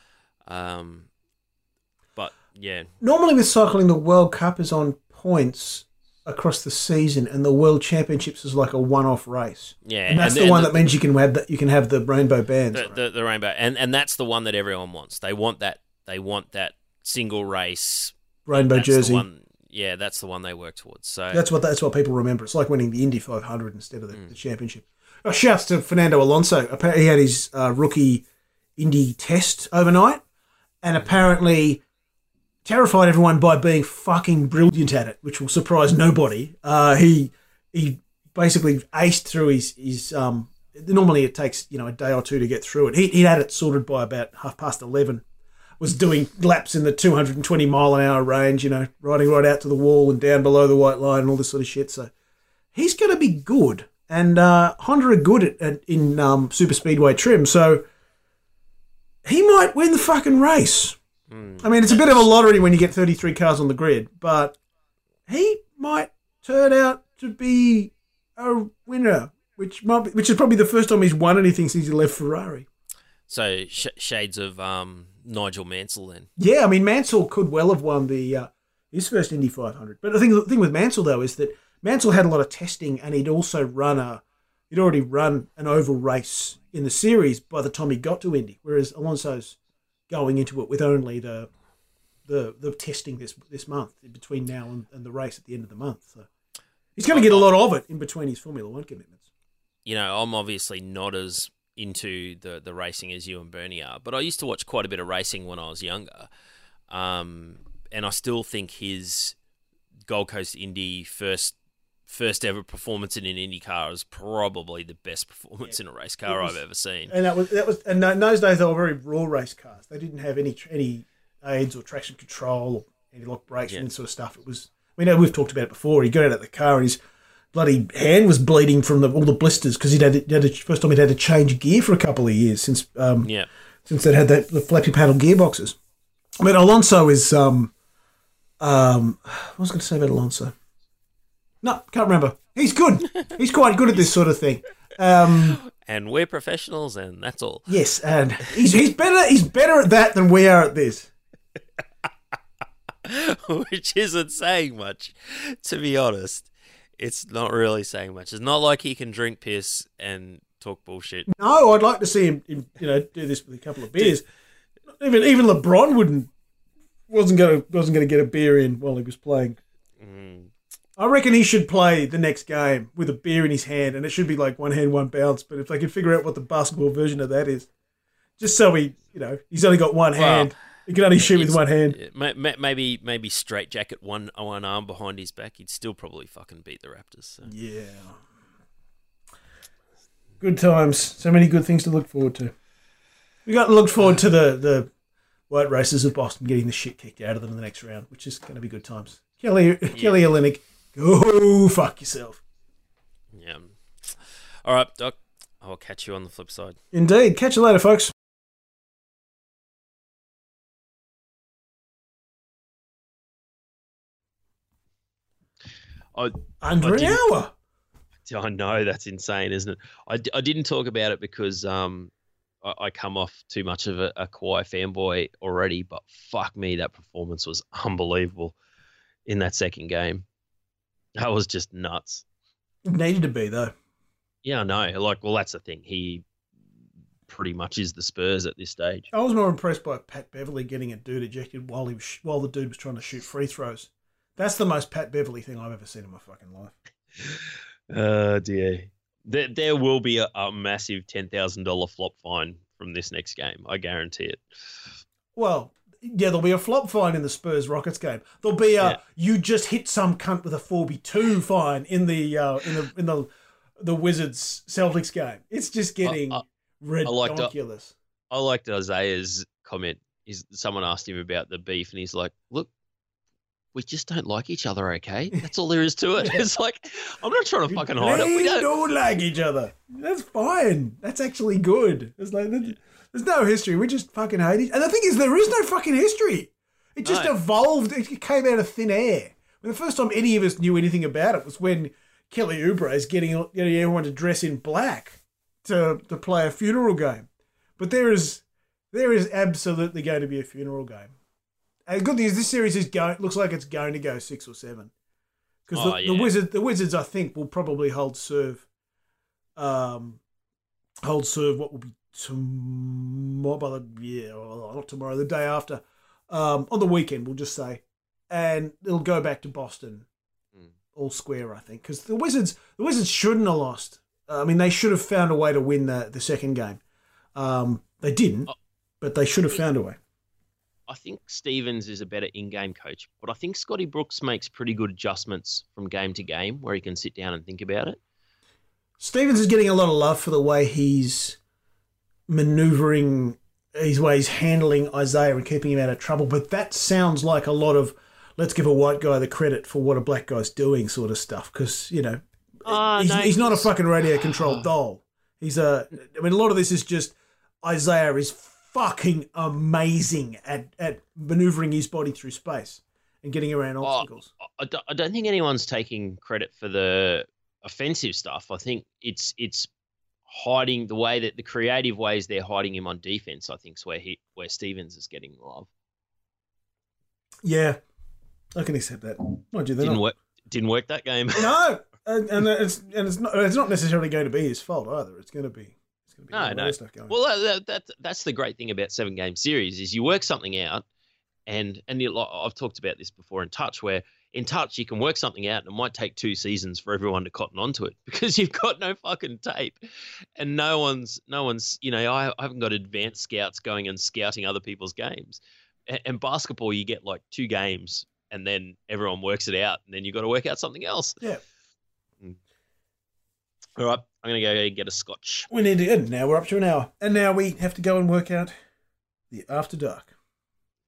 But, yeah. Normally with cycling, the World Cup is on points across the season, and the World Championships is like a one-off race. Yeah. And that's the one that means you can have the rainbow bands. The rainbow. And that's the one that everyone wants. They want that single race rainbow jersey. That's the one they work towards. So that's what people remember. It's like winning the Indy 500 instead of the championship. Shouts to Fernando Alonso. Apparently he had his rookie Indy test overnight, and apparently terrified everyone by being fucking brilliant at it, which will surprise nobody. He basically aced through his normally it takes a day or two to get through it. He had it sorted by about 11:30. Was doing laps in the 220 mile an hour range, riding right out to the wall and down below the white line and all this sort of shit. So he's going to be good. And Honda are good in super speedway trim, so he might win the fucking race. I mean, it's a bit of a lottery when you get 33 cars on the grid, but he might turn out to be a winner, which is probably the first time he's won anything since he left Ferrari. So shades of Nigel Mansell then. Yeah, I mean Mansell could well have won his first Indy 500. But the thing with Mansell though is that Mansell had a lot of testing, and he'd already run an oval race in the series by the time he got to Indy, whereas Alonso's going into it with only the the testing this month between now and the race at the end of the month. So he's going to get a lot of it in between his Formula One commitments. You know, I'm obviously not as into the racing as you and Bernie are, but I used to watch quite a bit of racing when I was younger, and I still think his Gold Coast Indy first ever performance in an Indy car is probably the best performance in a race car I've ever seen. And and in those days they were very raw race cars. They didn't have any aids or traction control or anti-lock brakes and sort of stuff. It was, we know we've talked about it before. He got out of the car and his bloody hand was bleeding from all the blisters because first time he'd had to change gear for a couple of years since they'd had the flappy paddle gearboxes. I mean, Alonso is what was I going to say about Alonso? No, can't remember. He's good. He's quite good at this sort of thing. And we're professionals, and that's all. Yes, and he's better. He's better at that than we are at this. Which isn't saying much, to be honest. It's not really saying much. It's not like he can drink piss and talk bullshit. No, I'd like to see him do this with a couple of beers. Even LeBron wasn't going to get a beer in while he was playing. I reckon he should play the next game with a beer in his hand, and it should be like one hand, one bounce. But if they can figure out what the basketball version of that is, just so he's only got one hand. He can only shoot with one hand. Maybe straitjacket one arm behind his back. He'd still probably fucking beat the Raptors. So. Yeah. Good times. So many good things to look forward to. We got to look forward to the white racers of Boston getting the shit kicked out of them in the next round, which is going to be good times. Kelly Olynyk, go fuck yourself. Yeah. All right, Doc. I'll catch you on the flip side. Indeed. Catch you later, folks. Under an hour. I know, that's insane, isn't it? I didn't talk about it because I come off too much of a Kawhi fanboy already, but fuck me, that performance was unbelievable in that second game. That was just nuts. It needed to be, though. Yeah, I know. Well, that's the thing. He pretty much is the Spurs at this stage. I was more impressed by Pat Beverley getting a dude ejected while the dude was trying to shoot free throws. That's the most Pat Beverley thing I've ever seen in my fucking life. Oh, dear. There will be a massive $10,000 flop fine from this next game. I guarantee it. Well, yeah, there'll be a flop fine in the Spurs-Rockets game. There'll be you just hit some cunt with a 4x2 fine in the Wizards-Celtics game. It's just getting ridiculous. I liked Isaiah's comment. Someone asked him about the beef, and he's like, look, we just don't like each other, okay? That's all there is to it. It's like, I'm not trying to fucking hide it. We don't like each other. That's fine. That's actually good. It's like, there's no history. We just fucking hate each other. And the thing is, there is no fucking history. It just evolved. It came out of thin air. I mean, the first time any of us knew anything about it was when Kelly Oubre is getting everyone to dress in black to play a funeral game. But there is absolutely going to be a funeral game. And the good thing is this series looks like it's going to go 6 or 7. Because the Wizards, I think, will probably hold serve. What will be tomorrow? Not tomorrow. The day after, on the weekend, we'll just say, and it'll go back to Boston, all square, I think. Because the Wizards shouldn't have lost. I mean, they should have found a way to win the second game. They didn't, but they should have found a way. I think Stevens is a better in-game coach, but I think Scotty Brooks makes pretty good adjustments from game to game where he can sit down and think about it. Stevens is getting a lot of love for the way he's manoeuvring, his way he's handling Isaiah and keeping him out of trouble, but that sounds like a lot of let's give a white guy the credit for what a black guy's doing sort of stuff because, he's not a fucking radio-controlled doll. A lot of this is just Isaiah is fucking amazing at manoeuvring his body through space and getting around obstacles. I don't think anyone's taking credit for the offensive stuff. I think it's hiding the way that the creative ways they're hiding him on defense. I think is where Stevens is getting love. Yeah, I can accept that. Mind you, didn't work that game. No, and it's not necessarily going to be his fault either. It's going to be. No. Well, that's the great thing about 7-game series is you work something out, I've talked about this before in touch, where in touch you can work something out, and it might take 2 seasons for everyone to cotton onto it because you've got no fucking tape, and no one's. I haven't got advanced scouts going and scouting other people's games. And basketball, you get like 2 games, and then everyone works it out, and then you've got to work out something else. Yeah. All right, I'm going to go get a scotch. We need to end. Now we're up to an hour. And now we have to go and work out the After Dark.